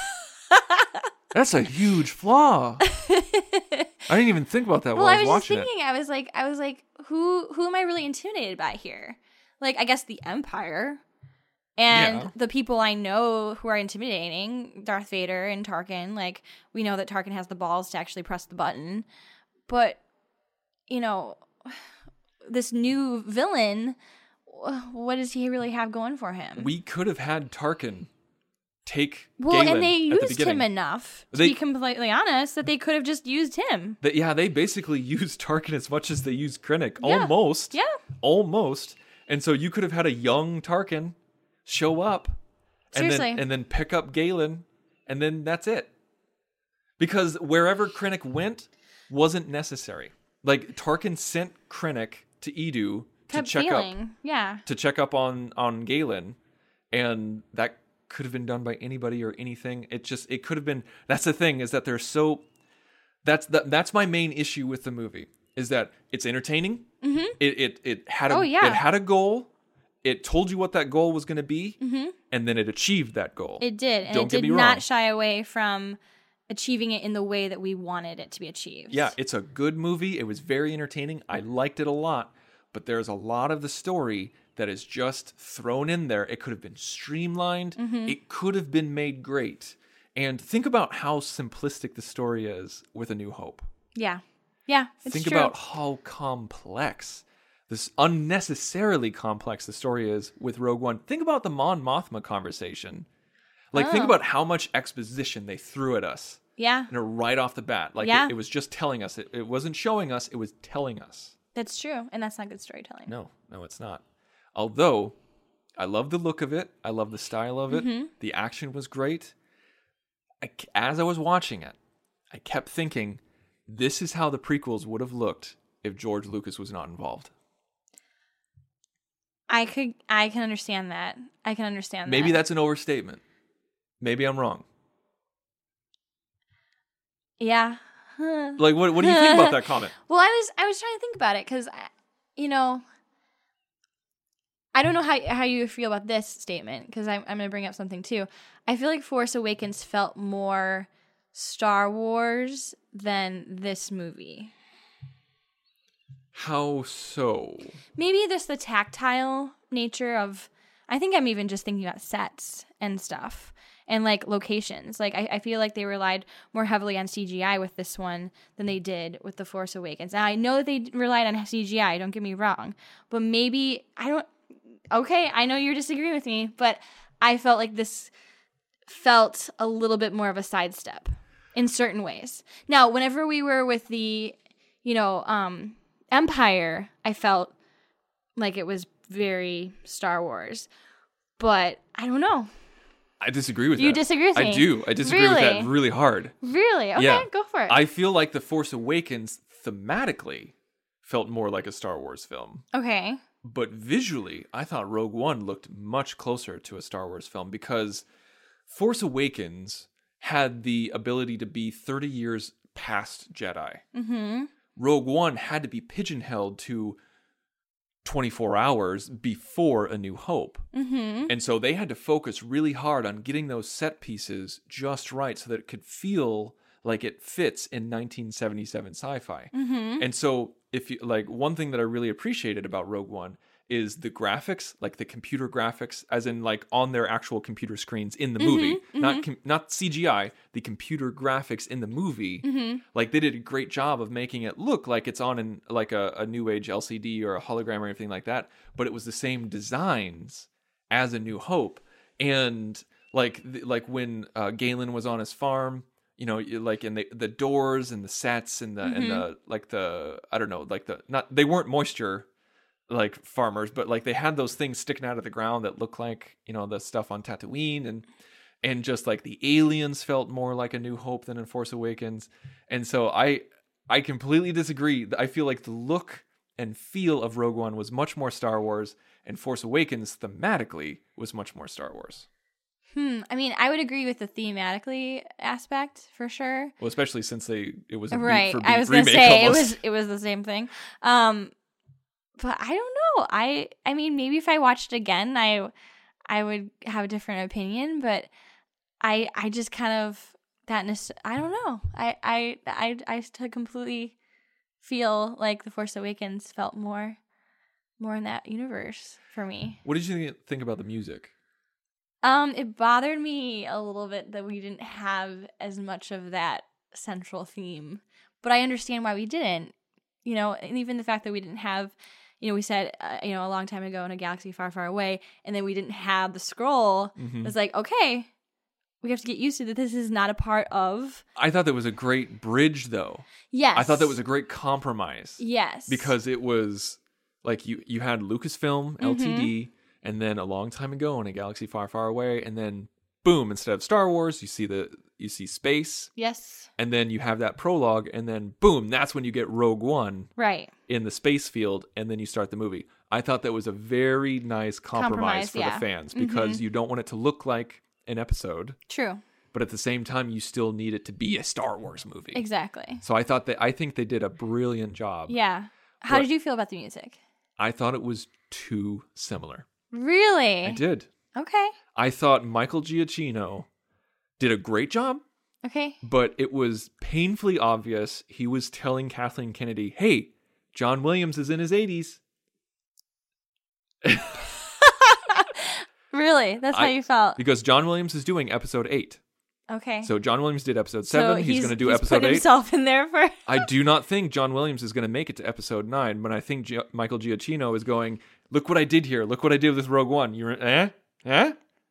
That's a huge flaw. I didn't even think about that Well, while I I was was just watching thinking. I was like, I was like, who who am I really intimidated by here? Like, I guess the Empire. And Yeah. the people I know who are intimidating, Darth Vader and Tarkin, like, we know that Tarkin has the balls to actually press the button. But, you know, this new villain, what does he really have going for him? We could have had Tarkin take well, Galen and they at the used beginning. him enough, to They- be completely honest, that they could have just used him. That- yeah, they basically used Tarkin as much as they used Krennic. Yeah. Almost. Yeah. Almost. And so you could have had a young Tarkin show up and Seriously. then and then pick up Galen, and then that's it. Because wherever Krennic went wasn't necessary. Like, Tarkin sent Krennic to Edu to Kept check feeling. up Yeah. to check up on on Galen, and that could have been done by anybody or anything. It just it could have been. That's the thing, is that they're so. That's the, that's my main issue with the movie, is that it's entertaining. Mm-hmm. It it it had a Oh, yeah. it had a goal. It told you what that goal was going to be, mm-hmm. and then it achieved that goal. It did. And Don't it get did me not wrong. shy away from achieving it in the way that we wanted it to be achieved. Yeah, it's a good movie. It was very entertaining. I liked it a lot, but there's a lot of the story that is just thrown in there. It could have been streamlined. Mm-hmm. It could have been made great. And think about how simplistic the story is with A New Hope. Yeah. Yeah. It's think true. about how complex, this unnecessarily complex the story is with Rogue One. Think about the Mon Mothma conversation. Like, think Oh. about how much exposition they threw at us. Yeah. You know, right off the bat. Like, Yeah. it, it was just telling us. It, it wasn't showing us. It was telling us. That's true. And that's not good storytelling. No, no, it's not. Although, I love the look of it. I love the style of it. Mm-hmm. The action was great. I, as I was watching it, I kept thinking, this is how the prequels would have looked if George Lucas was not involved. I could I can understand that. I can understand Maybe that. that's an overstatement. Maybe I'm wrong. Yeah. Huh. Like, what, what do you think about that comment? Well, I was I was trying to think about it cuz you know, I don't know how how you feel about this statement, because I'm I'm going to bring up something too. I feel like Force Awakens felt more Star Wars than this movie. How so? Maybe just the tactile nature of, I think I'm even just thinking about sets and stuff and like locations. Like I, I feel like they relied more heavily on C G I with this one than they did with The Force Awakens. Now I know that they relied on C G I, don't get me wrong, but maybe, I don't, okay, I know you're disagreeing with me, but I felt like this felt a little bit more of a sidestep in certain ways. Now, whenever we were with the, you know, um, Empire, I felt like it was very Star Wars, but I don't know. I disagree with You that. disagree with I me? do. I disagree with Really? that really hard. Really? Okay, Yeah. go for it. I feel like The Force Awakens thematically felt more like a Star Wars film. okay. But visually, I thought Rogue One looked much closer to a Star Wars film, because Force Awakens had the ability to be thirty years past Jedi. Mm-hmm. Rogue One had to be pigeonholed to twenty-four hours before A New Hope. Mm-hmm. And so they had to focus really hard on getting those set pieces just right so that it could feel like it fits in nineteen seventy-seven sci-fi. Mm-hmm. And so if you like, one thing that I really appreciated about Rogue One is the graphics, like the computer graphics, as in like on their actual computer screens in the movie, not com- not C G I, the computer graphics in the movie. Mm-hmm. Like, they did a great job of making it look like it's on an like a, a new age L C D or a hologram or anything like that, but it was the same designs as A New Hope. And like th- like when uh, Galen was on his farm, you know, you- like in the the doors and the sets and the and the like the I don't know, like the not they weren't moisture like farmers, but like they had those things sticking out of the ground that looked like, you know, the stuff on Tatooine, and and just like the aliens felt more like A New Hope than in Force Awakens. And so I I completely disagree. I feel like the look and feel of Rogue One was much more Star Wars, and Force Awakens thematically was much more Star Wars. Hmm. I mean, I would agree with the thematically aspect for sure. Well, especially since they it was a beat Right. for beat I was gonna remake say almost. it was it was the same thing. Um, but I don't know. I I mean, maybe if I watched it again, I I would have a different opinion. But I I just kind of that nos- I don't know. I I I I still completely feel like The Force Awakens felt more more in that universe for me. What did you think about the music? Um, it bothered me a little bit that we didn't have as much of that central theme, but I understand why we didn't. You know, and even the fact that we didn't have, you know, we said, uh, you know, a long time ago in a galaxy far, far away, and then we didn't have the scroll. Mhm. It was like, okay, we have to get used to that. This is not a part of. I thought that was a great bridge, though. Yes. I thought that was a great compromise. Yes. Because it was like you, you had Lucasfilm, L T D, Mm-hmm. and then a long time ago in a galaxy far, far away, and then boom, instead of Star Wars, you see the you see space, Yes. and then you have that prologue, and then boom, that's when you get Rogue One Right. in the space field, and then you start the movie. I thought that was a very nice compromise, Compromise, for yeah. the fans because Mhm. you don't want it to look like an episode, True. but at the same time, you still need it to be a Star Wars movie. Exactly. So I thought that I think they did a brilliant job. Yeah. How But- did you feel about the music? I thought it was too similar. Really? I did. Okay. I thought Michael Giacchino did a great job, Okay. but it was painfully obvious he was telling Kathleen Kennedy, hey, John Williams is in his eighties. Really? That's how I- you felt? Because John Williams is doing episode eight. Okay. So John Williams did episode So seven. he's, going to do he's episode put eight. himself in there for. I do not think John Williams is going to make it to episode nine, but I think Gi- Michael Giacchino is going, look what I did here. Look what I did with Rogue One. You're, eh? Eh?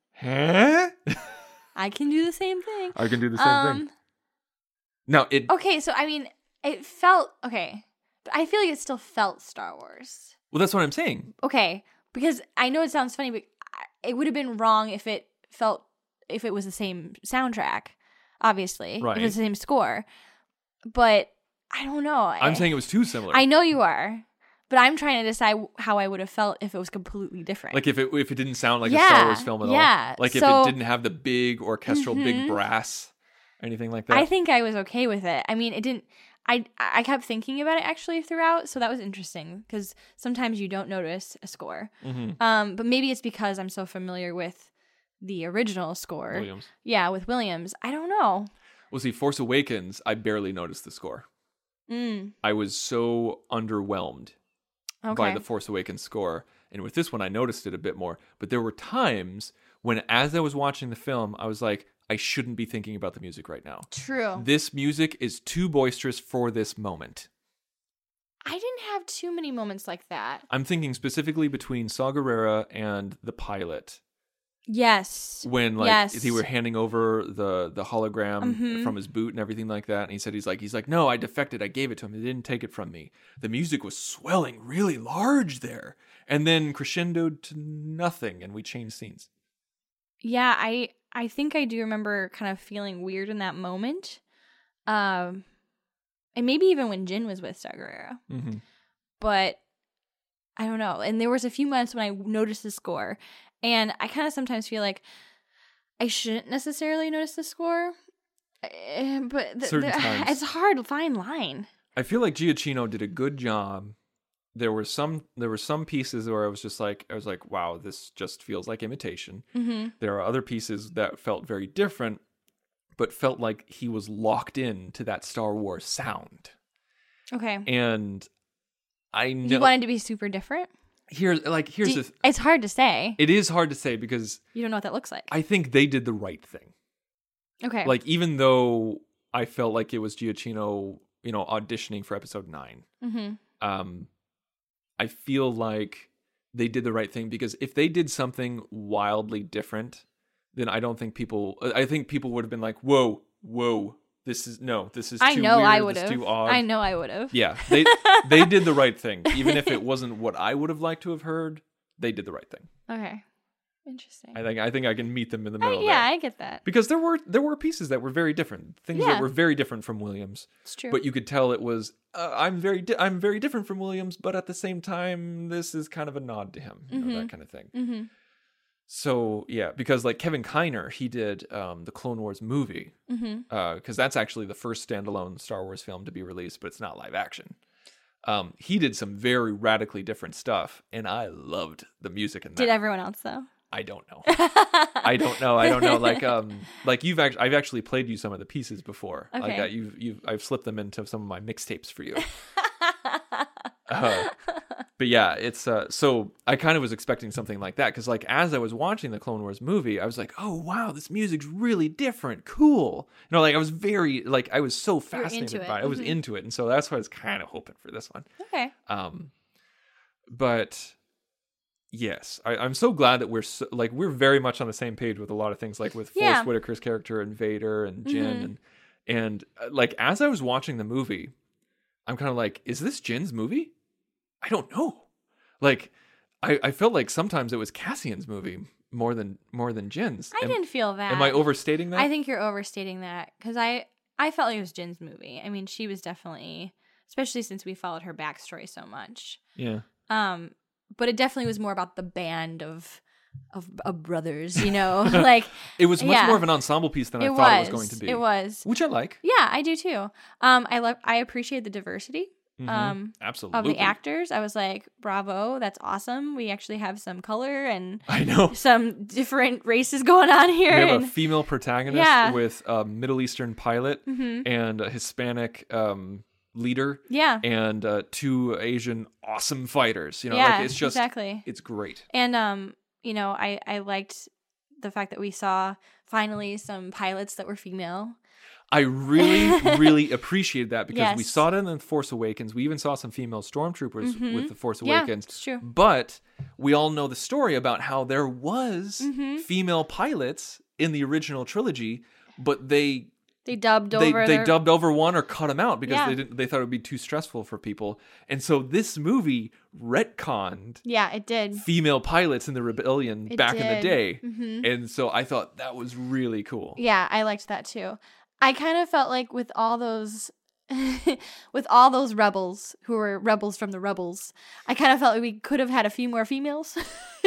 Eh? I can do the same thing. I can do the same Um. thing. Now, it. Okay, so I mean, it felt okay, but I feel like it still felt Star Wars. Well, that's what I'm saying. Okay, because I know it sounds funny, but I- it would have been wrong if it felt if it was the same soundtrack. Obviously, Right. if it's the same score, but I don't know. I'm I, saying it was too similar. I know you are, but I'm trying to decide how I would have felt if it was completely different. Like if it if it didn't sound like a Yeah, Star Wars film at yeah. all. Like if So- it didn't have the big orchestral, big Mhm. brass, anything like that. I think I was okay with it. I mean, it didn't. I I kept thinking about it actually throughout, so that was interesting because sometimes you don't notice a score. Mhm. Um, but maybe it's because I'm so familiar with the original score. Williams. Yeah, with Williams. I don't know. Well, see, Force Awakens, I barely noticed the score. Mm, I was so underwhelmed okay. by the Force Awakens score. And with this one, I noticed it a bit more. But there were times when, as I was watching the film, I was like, I shouldn't be thinking about the music right now. True. This music is too boisterous for this moment. I didn't have too many moments like that. I'm thinking specifically between Saw Gerrera and the pilot. Yes. When like Yes. they were handing over the the hologram Mhm. from his boot and everything like that, and he said he's like he's like no, I defected, I gave it to him, he didn't take it from me. The music was swelling really large there, and then crescendoed to nothing, and we changed scenes. Yeah, I I think I do remember kind of feeling weird in that moment. Um, and maybe even when Jin was with Saw Gerrera. Mm-hmm. But I don't know. And there was a few months when I noticed the score, and I kind of sometimes feel like I shouldn't necessarily notice the score. Eh, But th- Certain th- times. it's a hard fine line. I feel like Giacchino did a good job. There were some there were some pieces where I was just like I was like, wow, this just feels like imitation. Mm-hmm. There are other pieces that felt very different, but felt like he was locked in to that Star Wars sound. Okay. And I know You wanted to be super different? here's like here's Do- the th- it's hard to say. it is hard to say because You don't know what that looks like. I think they did the right thing. Okay. Like even though I felt like it was Giacchino, you know, auditioning for episode nine. Mm-hmm. Um I feel like they did the right thing because if they did something wildly different, then I don't think people I think people would have been like, "Whoa, whoa. This is no, this is too I know weird, I would this is have. too odd." I know I would have. Yeah, they they did the right thing. Even if it wasn't what I would have liked to have heard, they did the right thing. Okay. Interesting. I think I think I can meet them in the I- middle yeah, there. I get that. Because there were there were pieces that were very different. Things Yeah. that were very different from Williams. It's true. But you could tell it was uh, I'm very di- I'm very different from Williams, but at the same time this is kind of a nod to him, you know, Mhm. that kind of thing. Mm-hmm. So, yeah, because like Kevin Kiner, he did um, the Clone Wars movie. Mm-hmm. Because that's actually the first standalone Star Wars film to be released, but it's not live action. Um, he did some very radically different stuff, and I loved the music in that. Did everyone else though? I don't know. I don't know. I don't know. Like, um, like you've actually, I've actually played you some of the pieces before. Like Okay. that. You've, you've, I've slipped them into some of my mixtapes for you. uh, but yeah, it's uh, so I kind of was expecting something like that because, like, as I was watching the Clone Wars movie, I was like, "Oh wow, this music's really different, cool." You know, like I was very like I was so fascinated it. by it. I was Mhm. into it, and so that's why I was kind of hoping for this one. Okay. Um, but yes, I, I'm so glad that we're so, like we're very much on the same page with a lot of things, like with Forrest Yeah. Whitaker's character and Vader and Jin, Mhm. and and uh, like as I was watching the movie, I'm kind of like, is this Jin's movie? I don't know. Like, I, I felt like sometimes it was Cassian's movie more than more than Jin's. I Am- didn't feel that. Am I overstating that? I think you're overstating that because I I felt like it was Jin's movie. I mean, she was definitely, especially since we followed her backstory so much. Yeah. Um, but it definitely was more about the band of of, of brothers, you know, like It was much yeah. more of an ensemble piece than I it thought was. it was going to be. It was. Which I like. Yeah, I do too. Um, I love. I appreciate the diversity. Mhm. Um, Absolutely. of the actors. I was like, bravo, that's awesome. We actually have some color and I know. some different races going on here. We have and- a female protagonist Yeah. with a Middle Eastern pilot Mhm. and a Hispanic um, leader yeah. and uh, two Asian awesome fighters. You know, yeah, like it's just exactly. it's great. And um, you know, I I liked the fact that we saw finally some pilots that were female. I really, really appreciated that because we Yes. saw it in The Force Awakens. We even saw some female stormtroopers Mhm. with The Force Yeah, Awakens. it's true. But we all know the story about how there was Mhm. female pilots in the original trilogy, but they They dubbed they, over. they their- dubbed over one or cut them out because Yeah. they didn't they thought it would be too stressful for people. And so this movie retconned Yeah, it did. female pilots in the rebellion It back in the did. day. Mhm. And so I thought that was really cool. Yeah, I liked that too. I kind of felt like with all those with all those rebels who were rebels from the rebels, I kind of felt like we could have had a few more females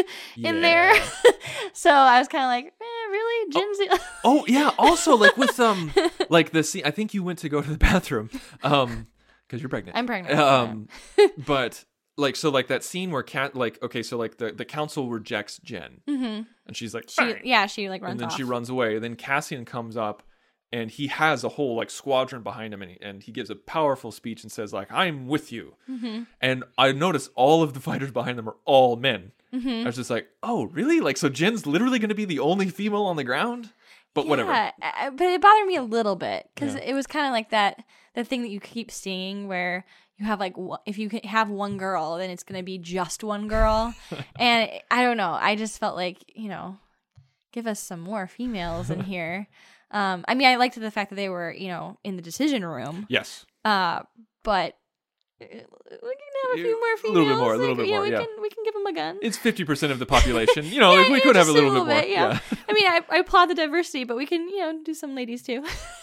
in there. Yeah. So I was kind of like, eh, really? Jin's the- Oh yeah, also like with um like the scene I think you went to go to the bathroom um cuz you're pregnant. I'm pregnant. Um but like so like that scene where cat like okay so like the the council rejects Jen. Mhm. And she's like She, "Fine." yeah, she like runs and then off. she runs away. And then Cassian comes up and he has a whole like squadron behind him and he, and he gives a powerful speech and says like I'm with you. Mm-hmm. And I noticed all of the fighters behind them are all men. Mm-hmm. I was just like, "Oh, really? Like so Jen's literally going to be the only female on the ground?" But whatever. Yeah, I- but it bothered me a little bit because Yeah. it was kind of like that the thing that you keep seeing where you have like one- if you can have one girl, then it's gonna be just one girl, and I don't know. I just felt like you know, give us some more females in here. Um, I mean, I liked the fact that they were you know in the decision room. Yes. Uh, but uh, we can have a few more A females. little bit more, a little like, bit you know, more, we yeah. can we can give them a gun. It's fifty percent of the population. You know, Yeah, like, we yeah, could have a just little, bit more. yeah. I mean, I, I applaud the diversity, but we can, you know, do some ladies too.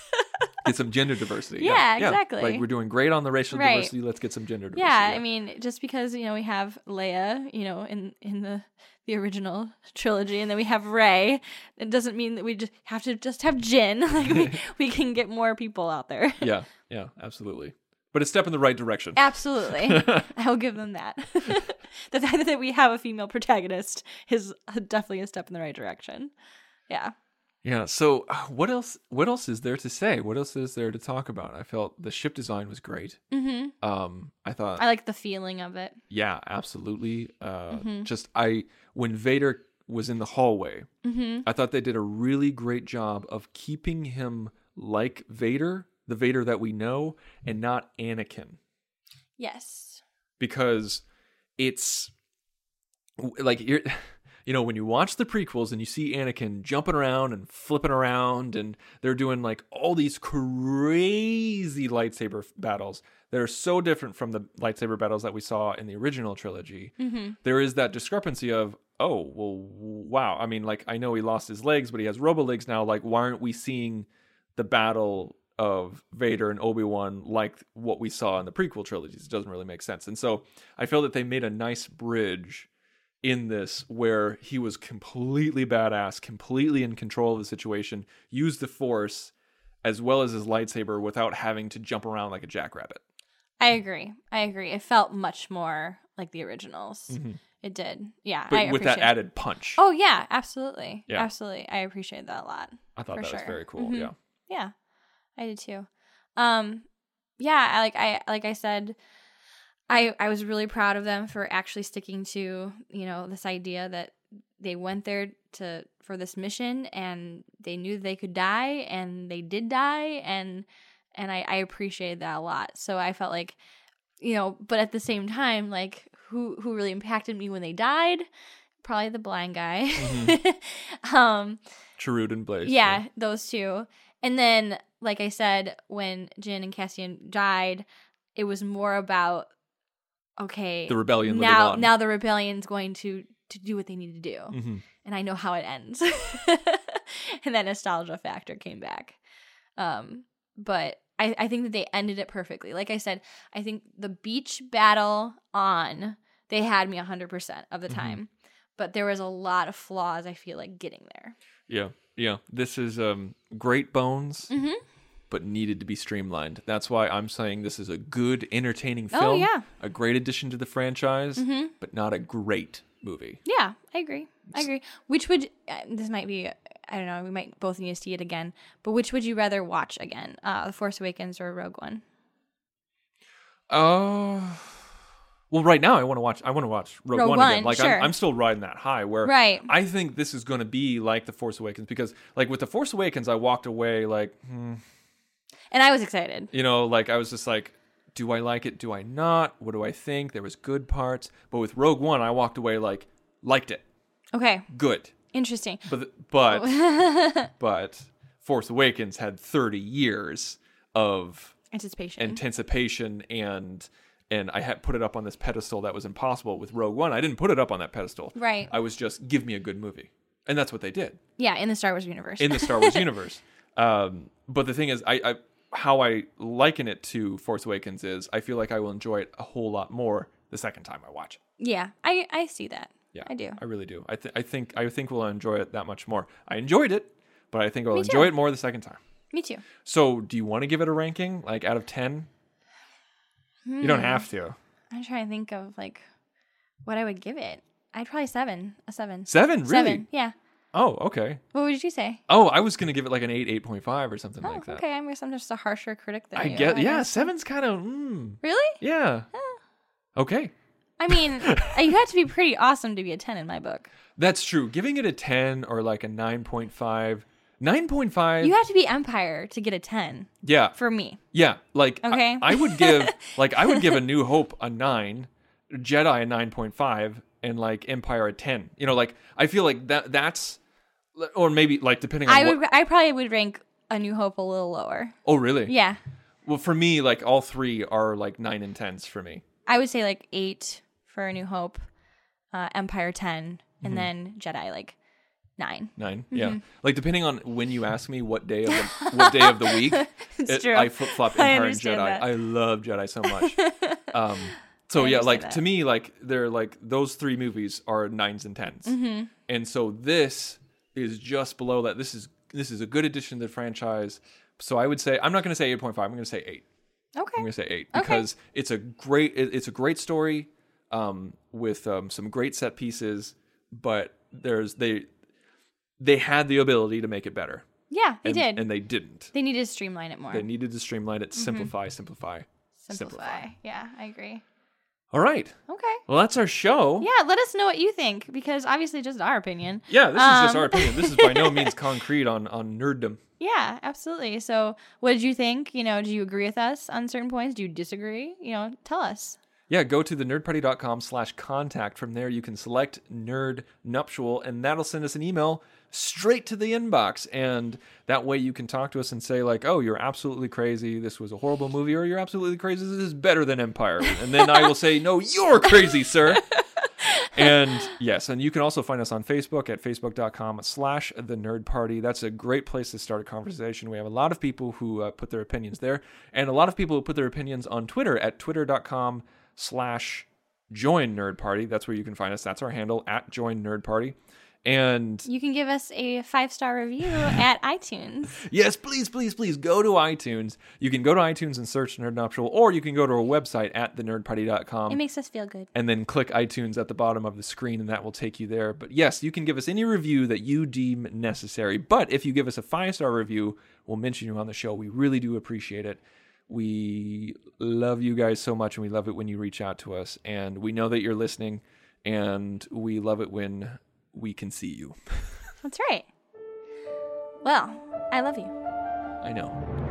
Get some gender diversity. Yeah, exactly. Like we're doing great on the racial Right. diversity. Let's get some gender diversity. yeah, I mean, just because, you know, we have Leia, you know, in, in the, the original trilogy, and then we have Rey, it doesn't mean that we just have to just have Jin. Like, we, we can get more people out there. yeah, yeah, absolutely. But a step in the right direction. Absolutely. I'll give them that. The fact that we have a female protagonist is definitely a step in the right direction. Yeah. Yeah. So, uh, what else? What else is there to say? What else is there to talk about? I felt the ship design was great. Mm-hmm. Um, I thought, I like the feeling of it. yeah, absolutely. Uh, Mhm. just I when Vader was in the hallway, Mm-hmm. I thought they did a really great job of keeping him like Vader, the Vader that we know, and not Anakin. Yes. Because it's like you're you know when you watch the prequels and you see Anakin jumping around and flipping around and they're doing like all these crazy lightsaber f- battles that are so different from the lightsaber battles that we saw in the original trilogy. Mm-hmm. There is that discrepancy of, oh, well, wow, I mean, like I know he lost his legs but he has robo legs now, like why aren't we seeing the battle of Vader and Obi-Wan like what we saw in the prequel trilogies? It doesn't really make sense. And so I feel that they made a nice bridge in this where he was completely badass, completely in control of the situation, used the Force as well as his lightsaber without having to jump around like a jackrabbit. I agree. I agree. It felt much more like the originals. Mhm. It did. Yeah. But I with that appreciate- added punch. Oh, yeah. Absolutely. Yeah. Absolutely. I appreciate that a lot. I thought for that was sure. very cool. Mhm. Yeah. Yeah. I did too. Um, yeah. I, like I like I said, I, I was really proud of them for actually sticking to, you know, this idea that they went there to for this mission and they knew they could die and they did die and and I, I appreciated that a lot. So I felt like, you know, but at the same time, like who who really impacted me when they died? Probably the blind guy. Mm-hmm. um Chirrut and Blaze. Yeah, yeah, those two. And then, like I said, when Jin and Cassian died, it was more about okay, the rebellion now living on. now the rebellion's going to to do what they need to do. Mm-hmm. And I know how it ends. And that nostalgia factor came back. Um, but I, I think that they ended it perfectly. Like I said, I think the beach battle on, they had me one hundred percent of the time. Mm-hmm. But there was a lot of flaws, I feel like, getting there. Yeah, yeah. This is um, great bones. Mm-hmm. But needed to be streamlined. That's why I'm saying this is a good, entertaining film. Oh, yeah. A great addition to the franchise, mm-hmm. but not a great movie. Yeah, I agree. I agree. Which would, uh, this might be, I don't know, we might both need to see it again, but which would you rather watch again? Uh, The Force Awakens or Rogue One? Uh, well, right now I want to watch, I want to watch Rogue, Rogue One, One again. Like, sure. I'm, I'm still riding that high where right. I think this is going to be like The Force Awakens because, like, with The Force Awakens, I walked away like, hmm. And I was excited. You know, like, I was just like, do I like it? Do I not? What do I think? There was good parts. But with Rogue One, I walked away like, liked it. Okay. Good. Interesting. But, but, but Force Awakens had thirty years of anticipation, anticipation, and and I had put it up on this pedestal that was impossible. With Rogue One, I didn't put it up on that pedestal. Right. I was just, give me a good movie. And that's what they did. Yeah, in the Star Wars universe. In the Star Wars universe. Um, but the thing is, I, I how I liken it to Force Awakens is I feel like I will enjoy it a whole lot more the second time I watch it. Yeah, I, I see that. Yeah, I do. I really do. I, th- I think I think we'll enjoy it that much more. I enjoyed it, but I think I'll Me enjoy too. it more the second time. Me too. So, do you want to give it a ranking, like out of ten? Hmm. You don't have to. I'm trying to think of like what I would give it. I'd probably seven. A seven. Seven, really? Seven. Yeah. Oh, okay. What would you say? Oh, I was gonna give it like an eight, eight point five, or something Oh, like that. okay. I guess I'm just a harsher critic than I you. get. Yeah, guess. seven's kind of. Mm, Really? yeah. Okay. I mean, you have to be pretty awesome to be a ten in my book. That's true. Giving it a ten or like a nine point five. nine point five. You have to be Empire to get a ten. Yeah. For me. Yeah. Like, Okay. I, I would give, like, I would give A New Hope a nine, Jedi a nine point five, and like Empire a ten. You know, like, I feel like that that's, or maybe like depending on I what. would. I probably would rank A New Hope a little lower. Oh, really? Yeah. Well, for me, like, all three are like nine and tens for me. I would say like eight for A New Hope, uh, Empire ten, and Mm-hmm. then Jedi like nine. Nine, Mm-hmm. yeah. Like depending on when you ask me what day of the what day of the week, It's it- true. I flip flop I Empire and understand Jedi. that. I love Jedi so much. um, so I yeah, understand like that. to me, like they're like those three movies are nines and 10s Mm-hmm. and so this is just below that. This is this is a good addition to the franchise. So I would say I'm not going to say eight point five. I'm going to say eight. Okay. I'm going to say eight Okay. because it's a great it, it's a great story um, with um, some great set pieces, but there's they they had the ability to make it better. Yeah, they and, did. and they didn't. They needed to streamline it more. They needed to streamline it, simplify, simplify, Simplify. Yeah, I agree. All right. Okay. Well, that's our show. Yeah, let us know what you think because obviously just our opinion. Yeah, this is just Um, our opinion. This is by no means concrete on on nerddom. Yeah, absolutely. So, what did you think? You know, do you agree with us on certain points? Do you disagree? You know, tell us. Yeah, go to the nerdparty.com slash contact. From there, you can select Nerd Nuptial, and that'll send us an email straight to the inbox. And that way you can talk to us and say, like, oh, you're absolutely crazy. This was a horrible movie, or you're absolutely crazy. This is better than Empire. And then I will say, no, you're crazy, sir. And yes, and you can also find us on Facebook at facebook.com slash the nerd party. That's a great place to start a conversation. We have a lot of people who uh, put their opinions there, and a lot of people who put their opinions on Twitter at twitter.com slash join nerd party. That's where you can find us. That's our handle, at join nerd party. And You can give us a five-star review at iTunes. yes, please, please, please go to iTunes. You can go to iTunes and search Nerd Nuptial, or you can go to our website at the nerd party dot com. It makes us feel good. And then click iTunes at the bottom of the screen, and that will take you there. But yes, you can give us any review that you deem necessary. But if you give us a five-star review, we'll mention you on the show. We really do appreciate it. We love you guys so much, and we love it when you reach out to us. And we know that you're listening, and we love it when we can see you. That's right. Well, I love you. I know.